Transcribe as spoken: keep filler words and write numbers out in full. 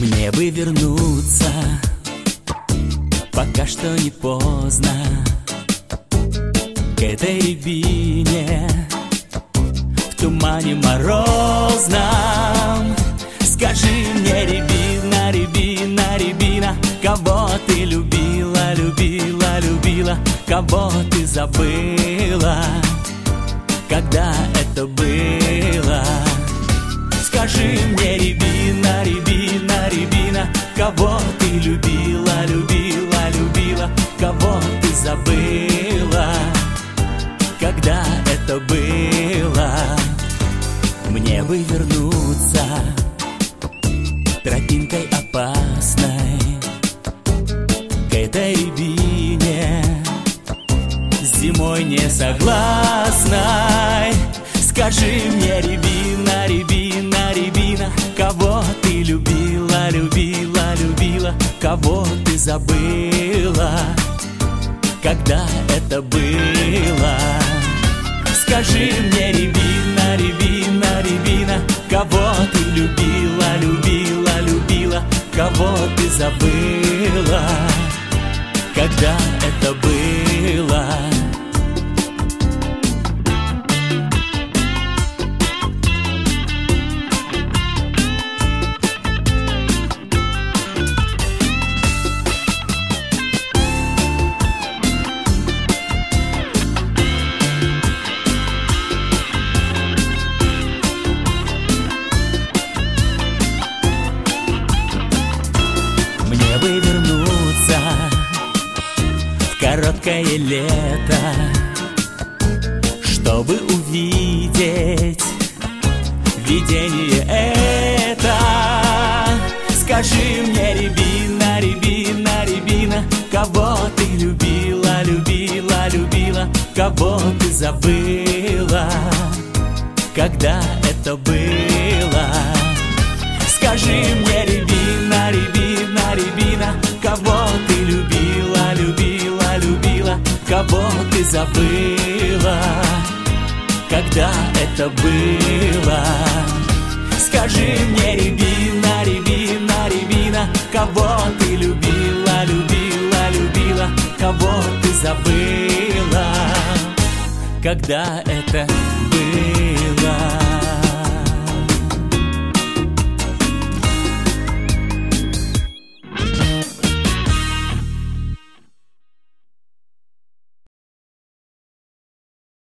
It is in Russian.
Мне бы вернуться, пока что не поздно, к этой рябине в тумане морозном. Скажи мне, рябина, рябина, рябина, кого ты любила, любила, любила, кого ты забыла, когда это было? Скажи мне, рябина, рябина, рябина, кого ты любила, любила, любила, кого ты забыла, когда это было? Мне бы вернуться тропинкой опасной к этой рябине, зимой не согласной. Скажи мне, рябина, рябина, рябина, кого ты любила, любила, любила, кого ты забыла, когда это было? Скажи мне, рябина, рябина, рябина, кого ты любила, любила, любила, кого ты забыла, когда это было? Мне бы вернуться в короткое лето, чтобы увидеть видение это. Скажи мне, рябина, рябина, рябина, кого ты любила, любила, любила, кого ты забыла, когда это было? Скажи мне, рябина, рябина, рябина, кого ты любила, любила, любила, кого ты забыла, когда это было? Скажи мне, рябина, рябина, рябина, кого ты любила, любила, любила, кого ты забыла, когда это было?